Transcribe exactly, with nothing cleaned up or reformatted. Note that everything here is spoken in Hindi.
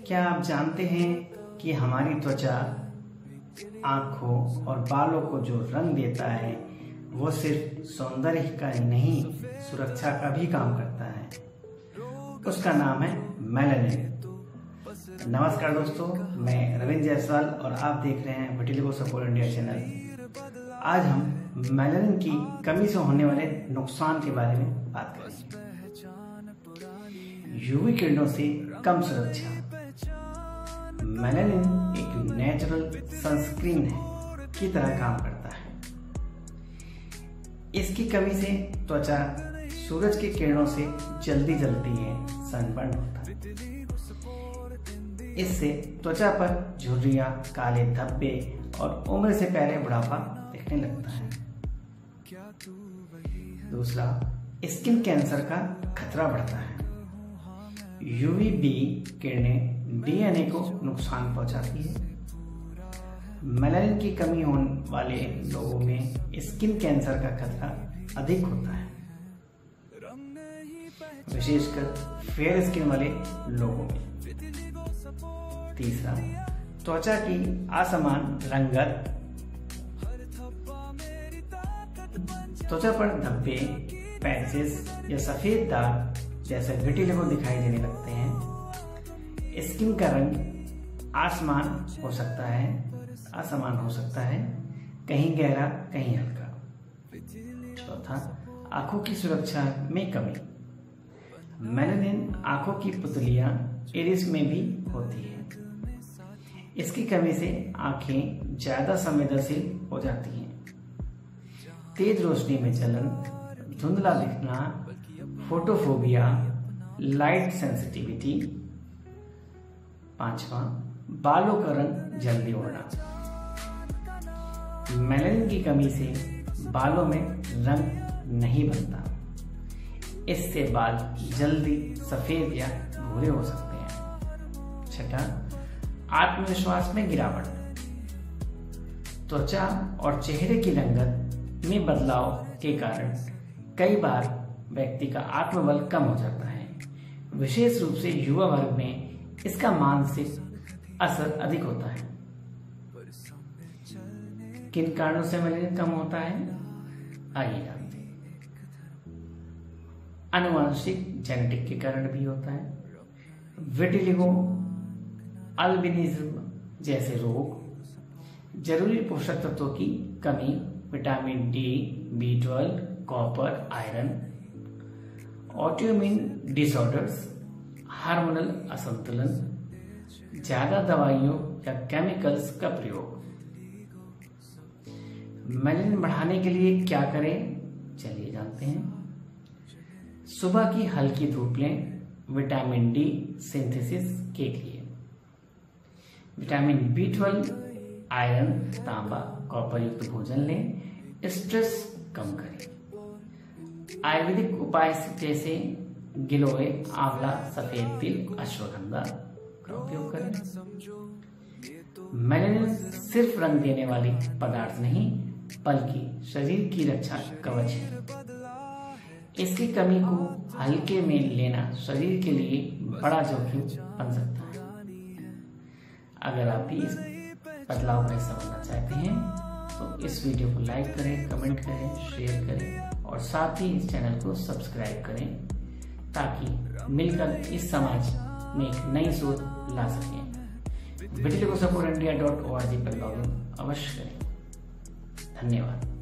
क्या आप जानते हैं कि हमारी त्वचा आँखों और बालों को जो रंग देता है वो सिर्फ सौंदर्य का ही नहीं, सुरक्षा का भी काम करता है। उसका नाम है मेलानिन। नमस्कार दोस्तों, मैं रविंद्र जायसवाल और आप देख रहे हैं विटिलिगो सपोर्ट इंडिया चैनल। आज हम मेलानिन की कमी से होने वाले नुकसान के बारे में बात करेंगे। यूवी किरणों से कम सुरक्षा। मेलानिन एक नेचुरल सनस्क्रीन है की तरह काम करता है। इसकी कमी से त्वचा सूरज की किरणों से जल्दी जलती है, सनबर्न होता है। इससे त्वचा पर झुर्रियां, काले धब्बे और उम्र से पहले बुढ़ापा दिखने लगता है। दूसरा, स्किन कैंसर का खतरा बढ़ता है। यूवी बी किरणें डीएनए को नुकसान पहुंचाती है। मेलानिन की कमी होने वाले लोगों में स्किन कैंसर का खतरा अधिक होता है, विशेषकर फेयर स्किन वाले लोगों में। तीसरा, त्वचा की असमान रंगत। त्वचा पर धब्बे, पैचेस या सफेद दाग जैसे विटिलिगो दिखाई देने लगते हैं। स्किन का रंग आसमान हो सकता है असमान हो सकता है, कहीं गहरा कहीं हल्का। चौथा, आंखों की सुरक्षा में कमी। मेलानिन आंखों की पुतलियां इरिस में भी होती है। इसकी कमी से आंखें ज्यादा संवेदनशील हो जाती हैं। तेज रोशनी में जलन, धुंधला दिखना, फोटोफोबिया, लाइट सेंसिटिविटी। पांचवा, बालों का रंग जल्दी उड़ना। मेलानिन की कमी से बालों में रंग नहीं बनता। इससे बाल जल्दी सफेद या भूरे हो सकते हैं। छठा, आत्मविश्वास में गिरावट। त्वचा और चेहरे की रंगत में बदलाव के कारण कई बार व्यक्ति का आत्मबल कम हो जाता है। विशेष रूप से युवा वर्ग में इसका मानसिक असर अधिक होता है। किन कारणों से मेलानिन कम होता है, आइए जानते हैं। आनुवांशिक जेनेटिक के कारण भी होता है। विटिलिगो, अल्बिनिज्म जैसे रोग, जरूरी पोषक तत्वों की कमी, vitamin D, B twelve, copper, iron, autoimmune disorders, hormonal असंतुलन, ज्यादा दवाइयों या केमिकल्स का प्रयोग। मेलानिन बढ़ाने के लिए क्या करें, चलिए जानते हैं। सुबह की हल्की धूप लें, विटामिन डी सिंथेसिस के लिए। विटामिन बी ट्वेल्व, आयरन, तांबा, कॉपर युक्त भोजन लें, स्ट्रेस कम करें। आयुर्वेदिक उपाय जैसे गिलोय, आंवला, सफेद तिल, अश्वगंधा का उपयोग करें। मेलानिन सिर्फ रंग देने वाली पदार्थ नहीं, बल्कि शरीर की रक्षा कवच है। इसकी कमी को हल्के में लेना शरीर के लिए बड़ा जोखिम बन सकता है। अगर आप भी इस बदलाव का हिस्सा बनना चाहते हैं तो इस वीडियो को लाइक करें, कमेंट करें, शेयर करें और साथ ही इस चैनल को सब्सक्राइब करें, ताकि मिलकर इस समाज में एक नई सोच ला सकें। Vitiligo support India dot O R G पर लॉग इन अवश्य करें। धन्यवाद।